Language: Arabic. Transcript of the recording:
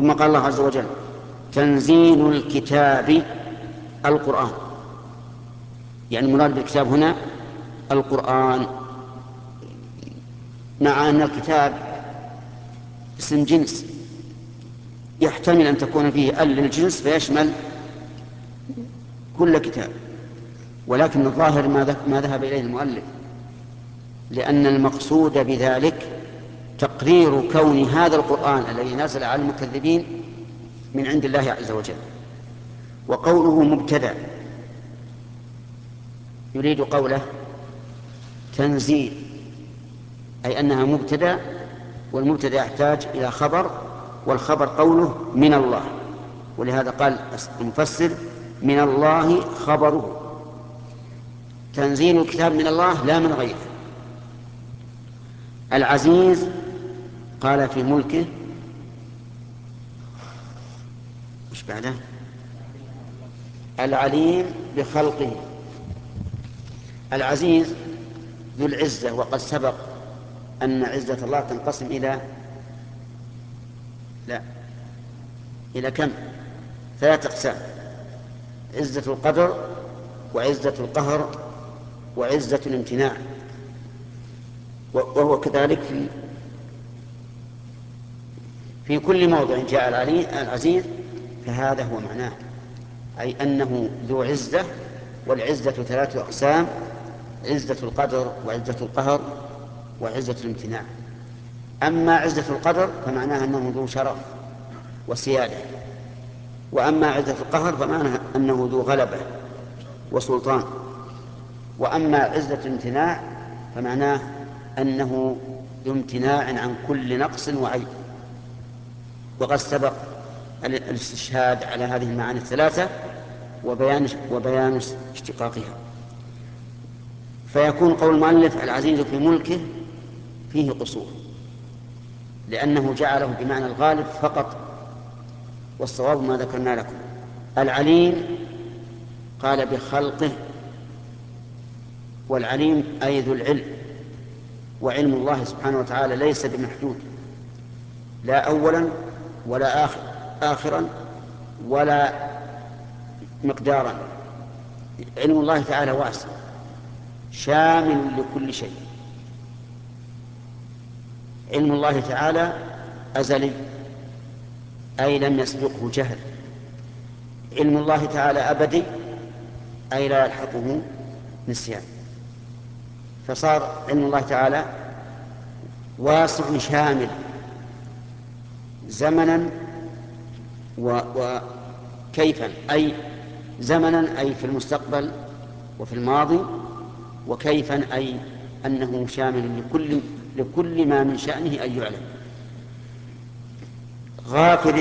ثم قال الله عز وجل: تنزيل الكتاب القرآن، يعني المراد بالكتاب هنا القرآن، مع أن الكتاب اسم جنس يحتمل أن تكون فيه ال للجنس فيشمل كل كتاب، ولكن الظاهر ما ذهب إليه المؤلف، لأن المقصود بذلك تقرير كون هذا القرآن الذي نزل على المكذبين من عند الله عز وجل. وقوله مبتدأ يريد قوله تنزيل، أي أنها مبتدأ، والمبتدأ يحتاج إلى خبر، والخبر قوله من الله، ولهذا قال المفسر: من الله خبره. تنزيل الكتاب من الله لا من غيره. العزيز قال في ملكه، مش بعده؟ العليم بخلقه. العزيز ذو العزة، وقد سبق أن عزة الله تنقسم إلى كم؟ 3 أقسام: عزة القدر، وعزة القهر، وعزة الامتناع. وهو كذلك في كل موضع جاء العزيز فهذا هو معناه، أي أنه ذو عزة، والعزة 3 أقسام: عزة القدر، وعزة القهر، وعزة الامتناع. أما عزة القدر فمعناها أنه ذو شرف وسيادة، وأما عزة القهر فمعناها أنه ذو غلبة وسلطان، وأما عزة الامتناع فمعناه أنه ذو امتناع عن كل نقص وعيب. وقد سبق الاستشهاد على هذه المعاني ال3 وبيان اشتقاقها. فيكون قول المؤلف العزيز في ملكه فيه قصور، لأنه جعله بمعنى الغالب فقط، والصواب ما ذكرنا لكم. العليم قال بخلقه، والعليم أي ذو العلم، وعلم الله سبحانه وتعالى ليس بمحدود، لا أولا ولا آخرا ولا مقدارا. علم الله تعالى واسع شامل لكل شيء. علم الله تعالى أزلي، أي لم يسبقه جهل. علم الله تعالى أبدي، أي لا يلحقه نسيان. فصار علم الله تعالى واسع شامل زمنا وكيفا، أي زمنا أي في المستقبل وفي الماضي، وكيفا أي أنه شامل لكل ما من شأنه أن يعلم. غافر